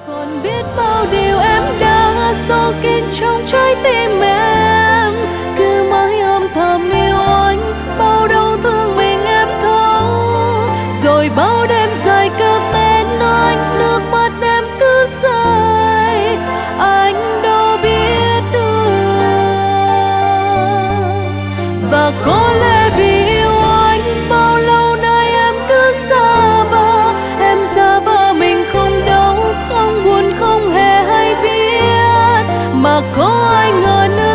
Còn biết bao điều em đã giấu kín trong trái tim em, cứ mãi âm thầm yêu anh, bao đau thương mình em thấu. Rồi bao đêm dài cứ bên anh, nước mắt em cứ rơi, anh đâu biết được. Và có lẽ vì yêu anh, bao lâu nay em cứ giả vờ mình không đau, không buồn, không hề hay biết, mà có ai ngờ nữa